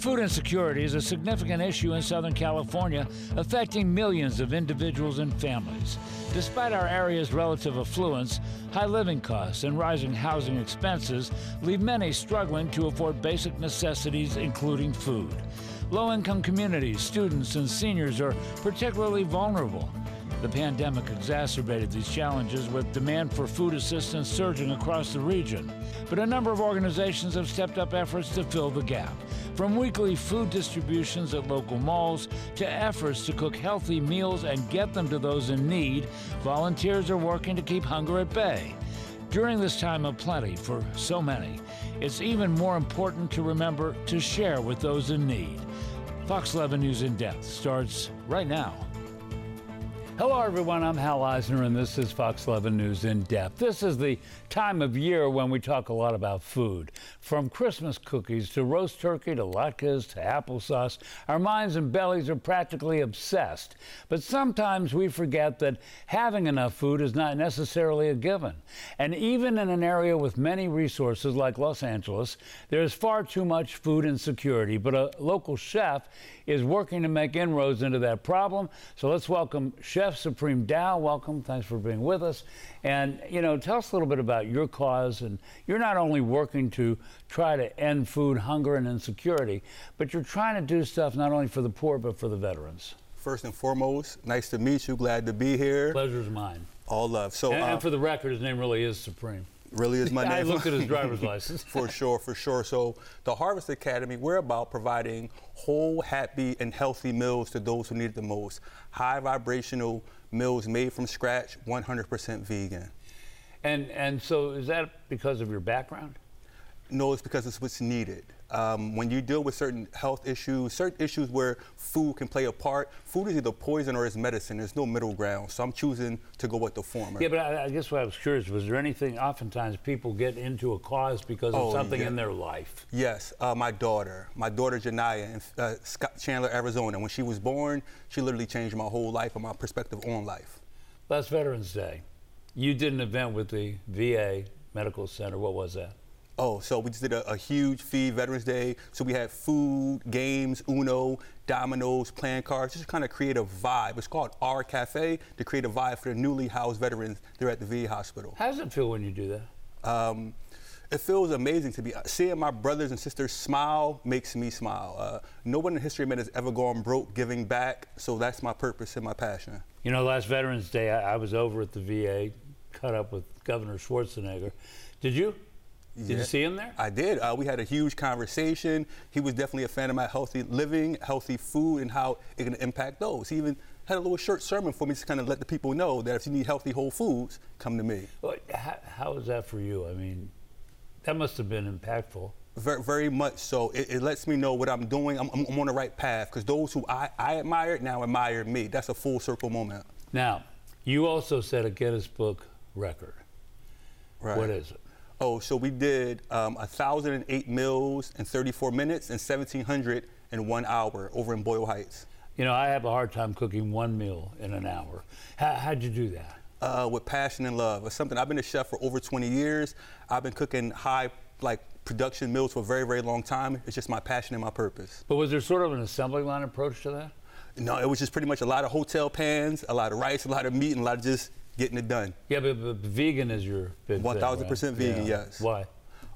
Food insecurity is a significant issue in Southern California, affecting millions of individuals and families. Despite our area's relative affluence, high living costs and rising housing expenses leave many struggling to afford basic necessities, including food. Low-income communities, students, and seniors are particularly vulnerable. The pandemic exacerbated these challenges, with demand for food assistance surging across the region. But a number of organizations have stepped up efforts to fill the gap. From weekly food distributions at local malls to efforts to cook healthy meals and get them to those in need, volunteers are working to keep hunger at bay. During this time of plenty for so many, it's even more important to remember to share with those in need. Fox 11 News in Depth starts right now. Hello everyone, I'm Hal Eisner and this is Fox 11 News in Depth. This is the time of year when we talk a lot about food. From Christmas cookies to roast turkey to latkes to applesauce, our minds and bellies are practically obsessed. But sometimes we forget that having enough food is not necessarily a given. And even in an area with many resources like Los Angeles, there is far too much food insecurity. But a local chef is working to make inroads into that problem. So let's welcome Chef Supreme Dow. Welcome. Thanks for being with us. And, tell us a little bit about your cause. And you're not only working to try to end food hunger and insecurity, but you're trying to do stuff not only for the poor, but for the veterans. First and foremost, nice to meet you. Glad to be here. Pleasure's mine. All love. So, and for the record, his name really is Supreme. Really is my name. I looked at his driver's license. For sure. So the Harvest Academy, we're about providing whole, happy, and healthy meals to those who need it the most. High vibrational meals made from scratch, 100% vegan. And so is that because of your background? No, it's because it's what's needed. When you deal with certain health issues, certain issues where food can play a part, food is either poison or it's medicine. There's no middle ground. So I'm choosing to go with the former. Yeah, but I guess what I was curious, was there anything, oftentimes people get into a cause because of something in their life? Yes, my daughter Janiyah in Chandler, Arizona. When she was born, she literally changed my whole life and my perspective on life. Last Veterans Day, you did an event with the VA Medical Center. What was that? Oh, so we just did a huge feed Veterans Day. So we had food, games, Uno, dominoes, playing cards, just to kind of create a vibe. It's called Our Cafe, to create a vibe for the newly housed veterans there at the VA hospital. How does it feel when you do that? It feels amazing to be seeing my brothers and sisters smile makes me smile. No one in history of men has ever gone broke giving back, so that's my purpose and my passion. Last Veterans Day, I was over at the VA, caught up with Governor Schwarzenegger. Did you? Did you see him there? I did. We had a huge conversation. He was definitely a fan of my healthy living, healthy food, and how it can impact those. He even had a little short sermon for me to kind of let the people know that if you need healthy whole foods, come to me. Well, how is that for you? I mean, that must have been impactful. Very, very much so. It lets me know what I'm doing. I'm on the right path, because those who I admired now admire me. That's a full circle moment. Now, you also set a Guinness Book record. Right. What is it? Oh, so we did 1,008 meals in 34 minutes and 1,700 in 1 hour over in Boyle Heights. I have a hard time cooking one meal in an hour. How'd you do that? With passion and love. It's something, I've been a chef for over 20 years. I've been cooking high, production meals for a very, very long time. It's just my passion and my purpose. But was there sort of an assembly line approach to that? No, it was just pretty much a lot of hotel pans, a lot of rice, a lot of meat, and a lot of just getting it done. Yeah, but vegan is your big 1,000% thing, right? vegan, yes. Why?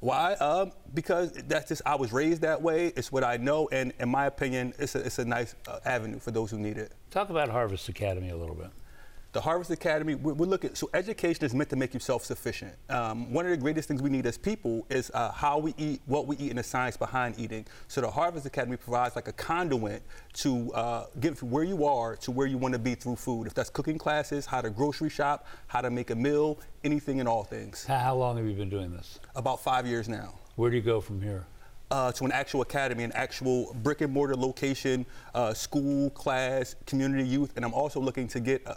Why? Because that's just, I was raised that way. It's what I know, and in my opinion, it's a nice avenue for those who need it. Talk about Harvest Academy a little bit. The Harvest Academy, we're looking, so education is meant to make you self-sufficient. One of the greatest things we need as people is how we eat, what we eat, and the science behind eating. So the Harvest Academy provides like a conduit to get from where you are to where you want to be through food. If that's cooking classes, how to grocery shop, how to make a meal, anything and all things. How long have you been doing this? About 5 years now. Where do you go from here? To an actual academy, an actual brick and mortar location, school, class, community youth, and I'm also looking to get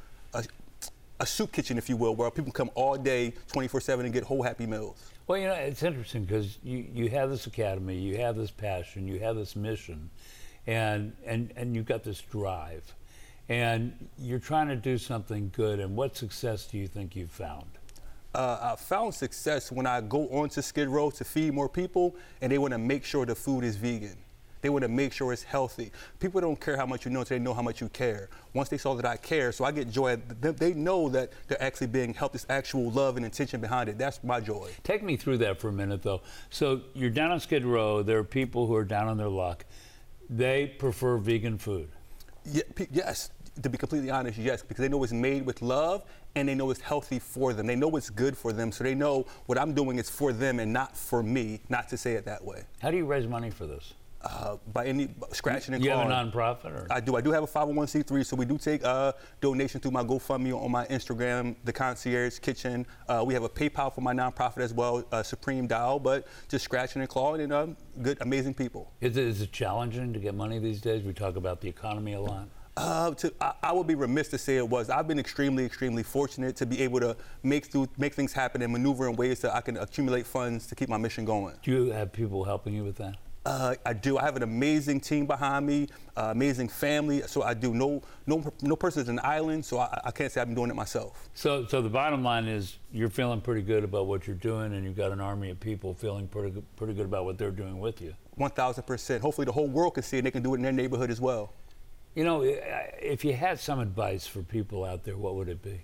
a soup kitchen, if you will, where people come all day, 24/7, and get whole happy meals. Well, it's interesting because you have this academy, you have this passion, you have this mission, and you've got this drive, and you're trying to do something good. And what success do you think you've found? I found success when I go onto Skid Row to feed more people, and they want to make sure the food is vegan. They want to make sure it's healthy. People don't care how much you know until they know how much you care. Once they saw that I care, so I get joy. They know that they're actually being helped. There's actual love and intention behind it. That's my joy. Take me through that for a minute, though. So you're down on Skid Row. There are people who are down on their luck. They prefer vegan food. Yeah, yes. To be completely honest, yes, because they know it's made with love and they know it's healthy for them. They know it's good for them, so they know what I'm doing is for them and not for me, not to say it that way. How do you raise money for this? By any scratching and You clawing. have a nonprofit? Or? I do. I do have a 501c3, so we do take donations through my GoFundMe on my Instagram, The Concierge Kitchen. We have a PayPal for my nonprofit as well, Supreme Dial, but just scratching and clawing and good, amazing people. Is it challenging to get money these days? We talk about the economy a lot. I would be remiss to say it was. I've been extremely, extremely fortunate to be able to make things happen and maneuver in ways that I can accumulate funds to keep my mission going. Do you have people helping you with that? I do. I have an amazing team behind me, amazing family. So I do. No person is an island, so I can't say I've been doing it myself. So the bottom line is you're feeling pretty good about what you're doing, and you've got an army of people feeling pretty good about what they're doing with you. 1,000%. Hopefully the whole world can see it and they can do it in their neighborhood as well. You know, if you had some advice for people out there, what would it be?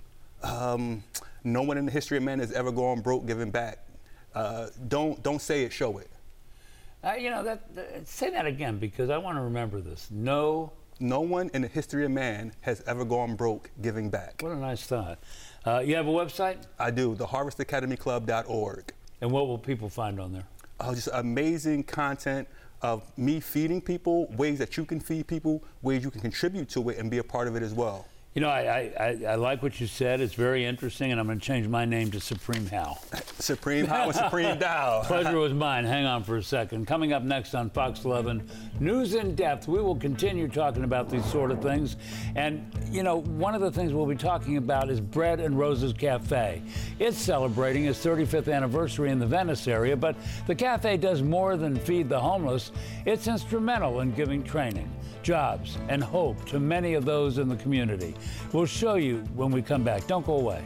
No one in the history of man has ever gone broke giving back. Don't say it, show it. You know, say that again, because I want to remember this. No one in the history of man has ever gone broke giving back. What a nice thought. You have a website? I do, theharvestacademyclub.org. And what will people find on there? Just amazing content of me feeding people, ways that you can feed people, ways you can contribute to it and be a part of it as well. You know, I like what you said. It's very interesting, and I'm going to change my name to Supreme Hal. Supreme Hal and Supreme Dow. Pleasure was mine. Hang on for a second. Coming up next on Fox 11, News in Depth, we will continue talking about these sort of things. And, you know, one of the things we'll be talking about is Bread and Roses Cafe. It's celebrating its 35th anniversary in the Venice area, but the cafe does more than feed the homeless. It's instrumental in giving training, jobs, and hope to many of those in the community. We'll show you when we come back. Don't go away.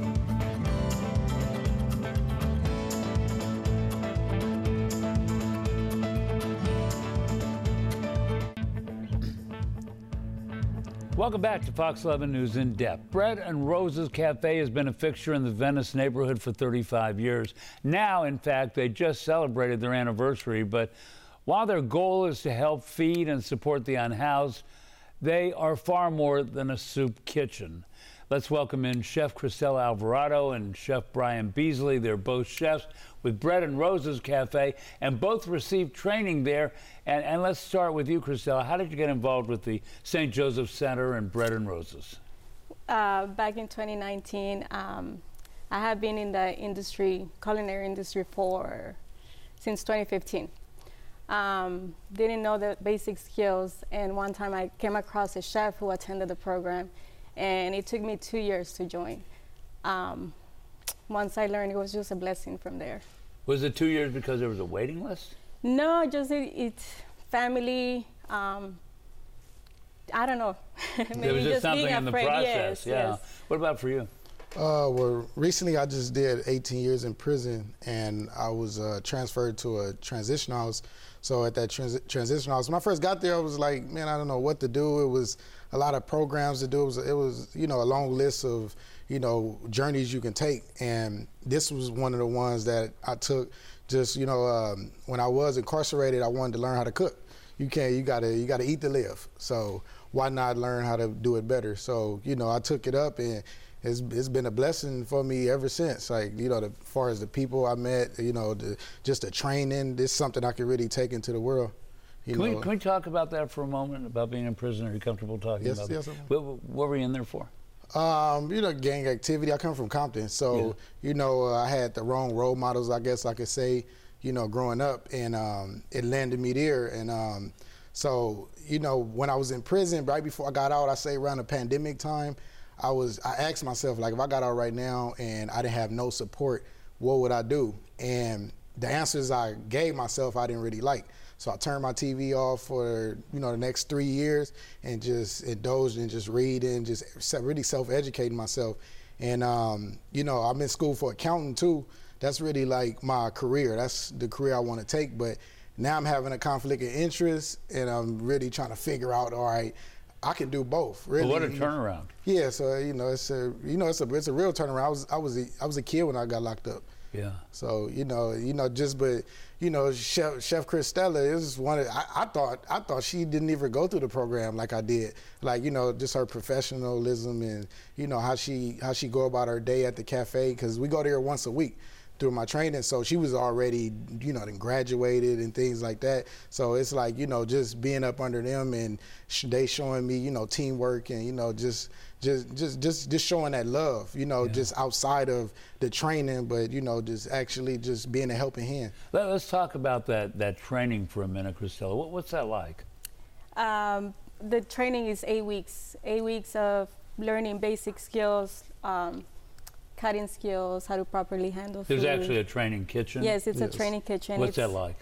Welcome back to Fox 11 News in Depth. Bread and Roses Cafe has been a fixture in the Venice neighborhood for 35 years. Now, in fact, they just celebrated their anniversary, but while their goal is to help feed and support the unhoused, they are far more than a soup kitchen. Let's welcome in Chef Cristela Alvarado and Chef Brian Beasley. They're both chefs with Bread and Roses Cafe, and both received training there. And let's start with you, Cristela. How did you get involved with the St. Joseph Center and Bread and Roses? Back in 2019, I have been in the industry, culinary industry, since 2015. Didn't know the basic skills, and one time I came across a chef who attended the program, and it took me 2 years to join. Once I learned, it was just a blessing from there. Was it 2 years because there was a waiting list? No, just it's family. I don't know. Maybe there was just something being in the afraid. process. Yes, yeah. yes. What about for you? Well, recently I just did 18 years in prison, and I was transferred to a transition house. So at that transition house, when I first got there, I was like, man, I don't know what to do. It was a lot of programs to do. It was you know, a long list of, you know, journeys you can take. And this was one of the ones that I took. Just, you know, when I was incarcerated, I wanted to learn how to cook. You gotta eat to live. So why not learn how to do it better? So, you know, I took it up, and it's been a blessing for me ever since. Like, you know, as far as the people I met, you know, just the training, this is something I can really take into the world. Can we talk about that for a moment, about being in prison? Are you comfortable talking about that? Yes. What were you in there for? You know, gang activity. I come from Compton, so, you know, I had the wrong role models, I guess I could say, you know, growing up, and it landed me there. And so, you know, when I was in prison, right before I got out, I say around the pandemic time, I asked myself, like, if I got out right now and I didn't have no support, what would I do? And the answers I gave myself, I didn't really like. So I turned my TV off for, you know, the next 3 years, and just indulged in just reading, just really self-educating myself. And, you know, I'm in school for accounting too. That's really like my career. That's the career I want to take. But now I'm having a conflict of interest, and I'm really trying to figure out, all right, I can do both. Really. Well, what a turnaround. Yeah, so it's a real turnaround. I was a kid when I got locked up. Yeah. So Chef Cristela is one of, I thought she didn't even go through the program like I did. Like, just her professionalism and how she go about her day at the cafe, because we go there once a week through my training. So she was already, then graduated and things like that. So it's like, just being up under them and they showing me, teamwork and, just showing that love, just outside of the training, but, just actually just being a helping hand. Let's talk about that training for a minute, Cristela. What's that like? The training is 8 weeks. 8 weeks of learning basic skills, cutting skills, how to properly handle food. There's actually a training kitchen? Yes, it's a training kitchen. What's that like?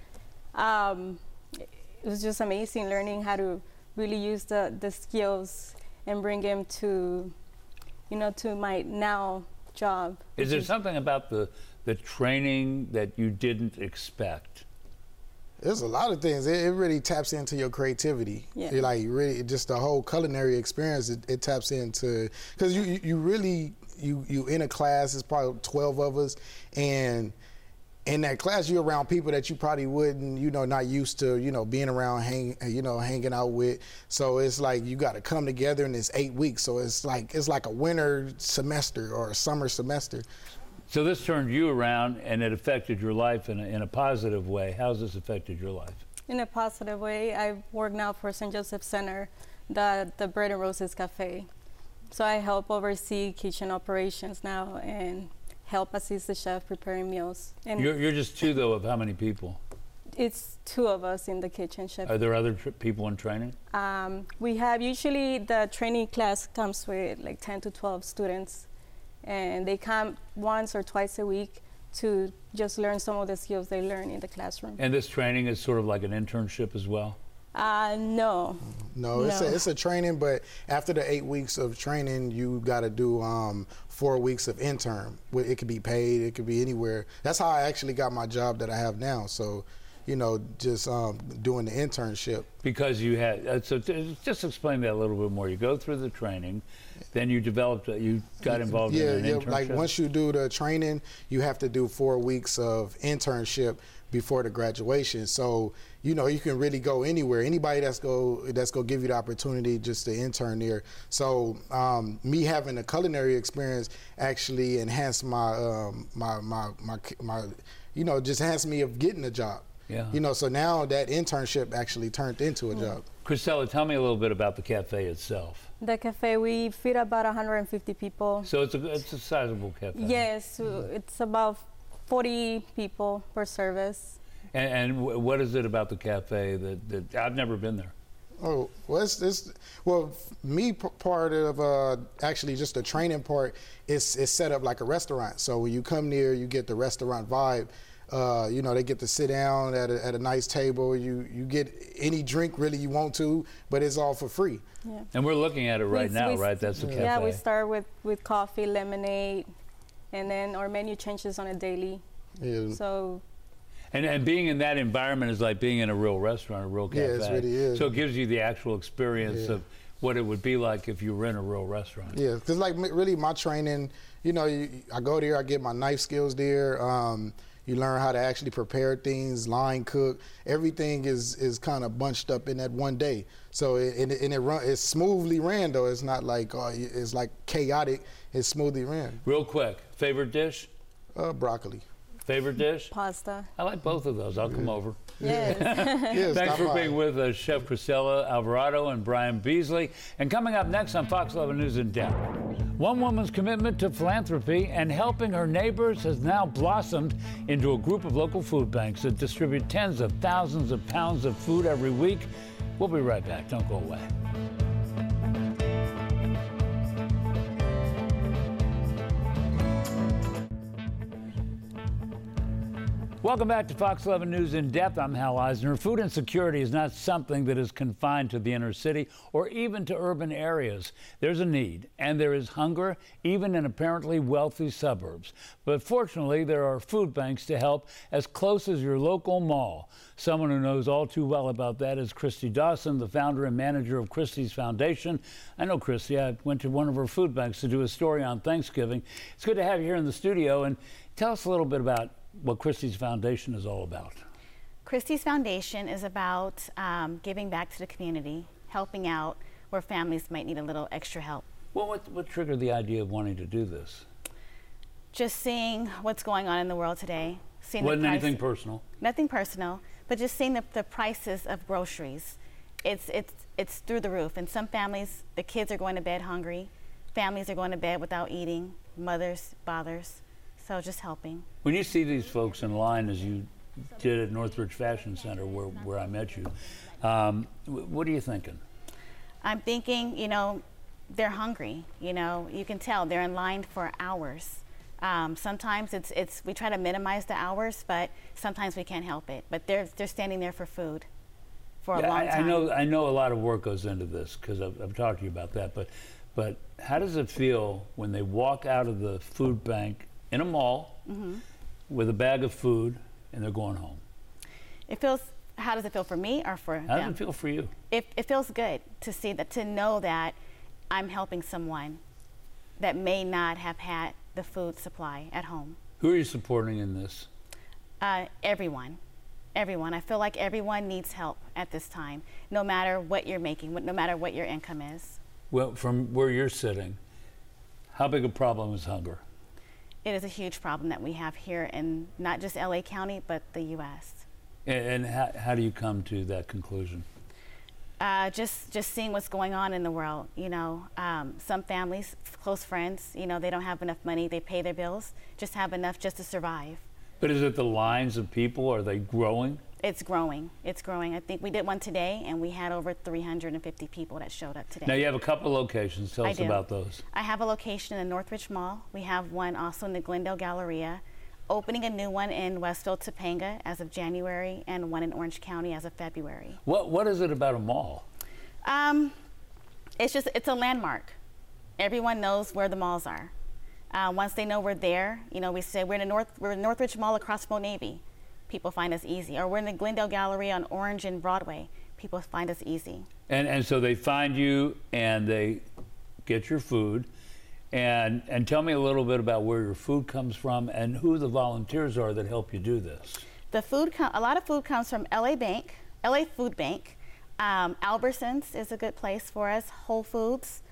It was just amazing learning how to really use the skills and bring them to, to my now job. Is there something about the training that you didn't expect? There's a lot of things. It really taps into your creativity. Yeah. Like really, just the whole culinary experience. It taps into, because you really in a class. It's probably 12 of us, and in that class you're around people that you probably wouldn't, not used to, being around, hanging out with. So it's like you got to come together in this 8 weeks. So it's like a winter semester or a summer semester. So this turned you around, and it affected your life in a positive way. How's this affected your life? In a positive way. I work now for St. Joseph Center, the Bread and Roses Cafe. So I help oversee kitchen operations now and help assist the chef preparing meals. And you're just two, though, of how many people? It's 2 of us in the kitchen, chef. Are there other people in training? We have, usually the training class comes with like 10 to 12 students, and they come once or twice a week to just learn some of the skills they learn in the classroom. And this training is sort of like an internship as well? No. No, it's a training, but after the 8 weeks of training, you got to do 4 weeks of intern. It could be paid, it could be anywhere. That's how I actually got my job that I have now. So, just doing the internship. Because you had, so just explain that a little bit more. You go through the training, then you got involved in an internship? Like once you do the training, you have to do 4 weeks of internship before the graduation. So, you can really go anywhere. Anybody that's gonna give you the opportunity just to intern there. So me having a culinary experience actually enhanced my just enhanced me of getting a job. Yeah. So now that internship actually turned into a job. Cristela, tell me a little bit about the cafe itself. The cafe, we feed about 150 people. So it's a sizable cafe. Yes, it's about 40 people per service. And what is it about the cafe that I've never been there? Oh, well, part of actually just the training part is set up like a restaurant. So when you come there, you get the restaurant vibe. They get to sit down at a nice table. You get any drink really you want to, but it's all for free. Yeah. And we're looking at it right now, right? That's the cafe. Yeah, we start with coffee, lemonade, and then our menu changes on a daily. Yeah. So. And being in that environment is like being in a real restaurant, a real cafe. Yeah, it really is. So it gives you the actual experience of what it would be like if you were in a real restaurant. Yeah, because like really my training, I go there, I get my knife skills there. You learn how to actually prepare things, line cook. Everything is kind of bunched up in that one day. So it's smoothly ran though. It's not like it's like chaotic. It's smoothly ran. Real quick, favorite dish? Broccoli. Favorite dish? Pasta. I like both of those. I'll come over. Yes. Yes, Thanks for being with us, Chef Cristela Alvarado and Brian Beasley. And coming up next on Fox 11 News in Depth, one woman's commitment to philanthropy and helping her neighbors has now blossomed into a group of local food banks that distribute tens of thousands of pounds of food every week. We'll be right back. Don't go away. Welcome back to Fox 11 News in Depth. I'm Hal Eisner. Food insecurity is not something that is confined to the inner city or even to urban areas. There's a need, and there is hunger, even in apparently wealthy suburbs. But fortunately, there are food banks to help as close as your local mall. Someone who knows all too well about that is Christy Dawson, the founder and manager of Christy's Foundation. I know Christy. I went to one of her food banks to do a story on Thanksgiving. It's good to have you here in the studio, and tell us a little bit about what Christy's Foundation is all about. Christy's Foundation is about giving back to the community, helping out where families might need a little extra help. Well, what triggered the idea of wanting to do this? Just seeing what's going on in the world today. Seeing Wasn't anything personal? Nothing personal, but just seeing the prices of groceries. It's through the roof. In some families, the kids are going to bed hungry. Families are going to bed without eating, mothers, fathers. So just helping. When you see these folks in line, as you did at Northridge Fashion Center, where I met you, what are you thinking? I'm thinking, they're hungry. You can tell they're in line for hours. Sometimes we try to minimize the hours, but sometimes we can't help it. But they're standing there for food for a long time. I know a lot of work goes into this because I've talked to you about that. But how does it feel when they walk out of the food bank in a mall with a bag of food and they're going home? How does it feel for me or for them? How does it feel for you? It feels good to see that, to know that I'm helping someone that may not have had the food supply at home. Who are you supporting in this? Everyone. I feel like everyone needs help at this time, no matter what you're making, no matter what your income is. Well, from where you're sitting, how big a problem is hunger? It is a huge problem that we have here in not just LA County, but the U.S. And how do you come to that conclusion? Just seeing what's going on in the world. Some families, close friends, they don't have enough money. They pay their bills, just have enough just to survive. But is it the lines of people? Are they growing? It's growing. I think we did one today, and we had over 350 people that showed up today. Now, you have a couple locations. Tell us about those. I have a location in the Northridge Mall. We have one also in the Glendale Galleria, opening a new one in Westfield Topanga as of January, and one in Orange County as of February. What is it about a mall? It's a landmark. Everyone knows where the malls are. Once they know we're there, we say we're in Northridge Mall across from Old Navy. People find us easy. Or we're in the Glendale Gallery on Orange and Broadway. People find us easy. And so they find you and they get your food. And tell me a little bit about where your food comes from and who the volunteers are that help you do this. A lot of food comes from LA Food Bank. Albertsons is a good place for us. Whole Foods.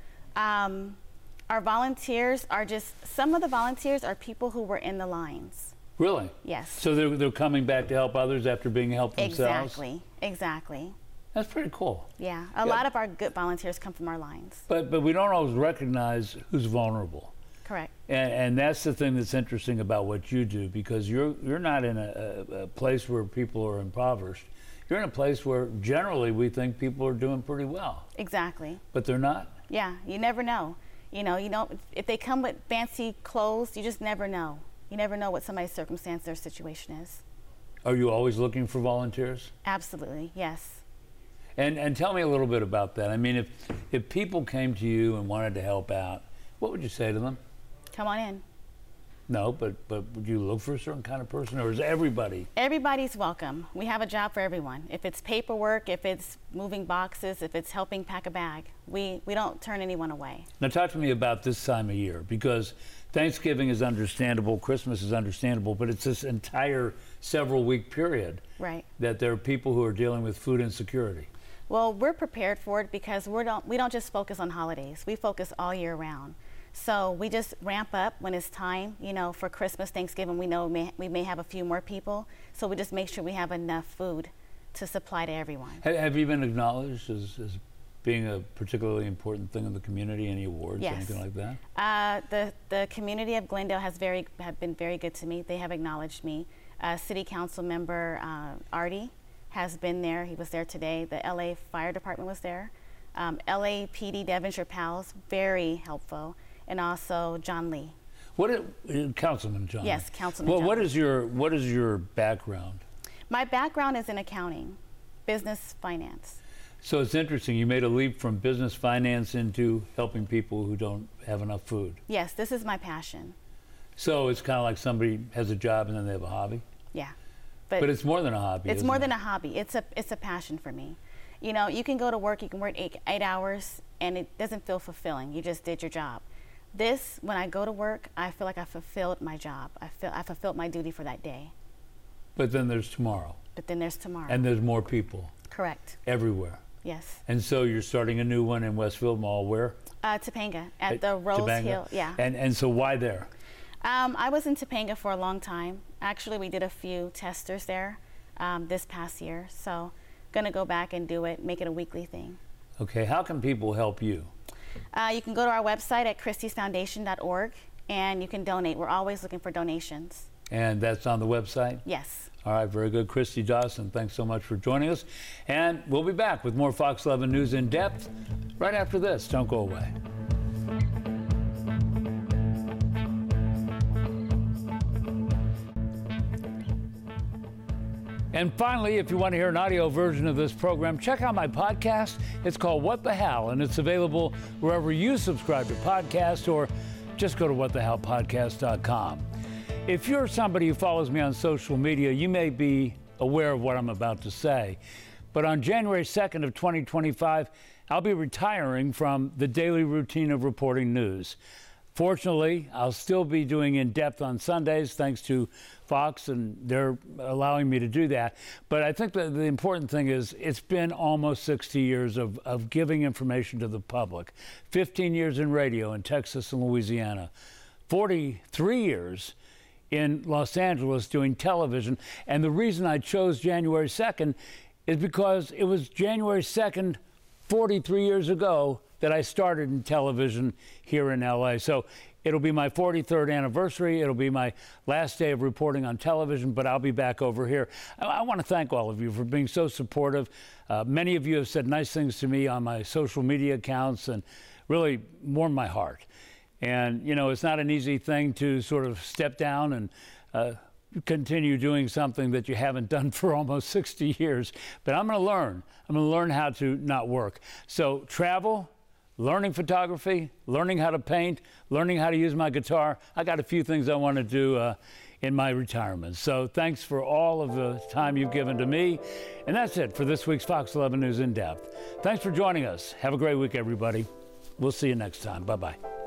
Our volunteers are some of the volunteers are people who were in the lines. Really? Yes. So they're coming back to help others after being helped themselves? Exactly. That's pretty cool. Yeah, a lot of our good volunteers come from our lines. But we don't always recognize who's vulnerable. Correct. And that's the thing that's interesting about what you do, because you're not in a place where people are impoverished. You're in a place where generally we think people are doing pretty well. Exactly. But they're not? Yeah, you never know. If they come with fancy clothes, you just never know. You never know what somebody's circumstance or situation is. Are you always looking for volunteers? Absolutely, yes. And tell me a little bit about that. I mean, if people came to you and wanted to help out, what would you say to them? Come on in. No, but would you look for a certain kind of person, or is everybody? Everybody's welcome. We have a job for everyone. If it's paperwork, if it's moving boxes, if it's helping pack a bag, we don't turn anyone away. Now talk to me about this time of year, because Thanksgiving is understandable, Christmas is understandable, but it's this entire several-week period that there are people who are dealing with food insecurity. Well, we're prepared for it because we don't just focus on holidays. We focus all year round. So we just ramp up when it's time, for Christmas, Thanksgiving. We know we may have a few more people, so we just make sure we have enough food to supply to everyone. Have you been acknowledged as being a particularly important thing in the community? Any awards, yes. Anything like that? The community of Glendale have been very good to me. They have acknowledged me. City Council member Artie has been there. He was there today. The LA Fire Department was there. LAPD Devonshire Pals, very helpful. And also John Lee. Councilman John? Yes, Councilman Well, John. what is your background? My background is in accounting, business, finance. So it's interesting. You made a leap from business finance into helping people who don't have enough food. Yes, this is my passion. So it's kind of like somebody has a job and then they have a hobby. Yeah, But it's more than a hobby. it's isn't more it? than a hobby. It's a passion for me. You know, you can go to work, you can work eight hours, and it doesn't feel fulfilling. You just did your job. This, when I go to work, I feel like I fulfilled my job. I fulfilled my duty for that day. But then there's tomorrow. But then there's tomorrow. And there's more people Correct. everywhere. Yes. And so you're starting a new one in Westfield Mall. Where? Topanga at the Rose Topanga? Hill. Yeah. And so why there? I was in Topanga for a long time. Actually, we did a few testers there this past year. So, gonna go back and do it, make it a weekly thing. Okay. How can people help you? You can go to our website at christiesfoundation.org and you can donate. We're always looking for donations. And that's on the website? Yes. All right, very good. Christy Dawson, thanks so much for joining us. And we'll be back with more Fox 11 News in Depth right after this. Don't go away. And finally, if you want to hear an audio version of this program, check out my podcast. It's called What the Hal, and it's available wherever you subscribe to podcasts, or just go to whatthehalpodcast.com. If you're somebody who follows me on social media, you may be aware of what I'm about to say. But on January 2nd of 2025, I'll be retiring from the daily routine of reporting news. Fortunately, I'll still be doing In Depth on Sundays, thanks to Fox, and they're allowing me to do that. But I think that the important thing is it's been almost 60 years of giving information to the public. 15 years in radio in Texas and Louisiana. 43 years in Los Angeles doing television. And the reason I chose January 2nd is because it was January 2nd, 43 years ago, that I started in television here in LA. So it'll be my 43rd anniversary. It'll be my last day of reporting on television, but I'll be back over here. I want to thank all of you for being so supportive. Many of you have said nice things to me on my social media accounts and really warmed my heart. And, you know, it's not an easy thing to sort of step down and continue doing something that you haven't done for almost 60 years. But I'm going to learn. I'm going to learn how to not work. So travel, learning photography, learning how to paint, learning how to use my guitar. I got a few things I want to do in my retirement. So thanks for all of the time you've given to me. And that's it for this week's Fox 11 News In Depth. Thanks for joining us. Have a great week, everybody. We'll see you next time. Bye-bye.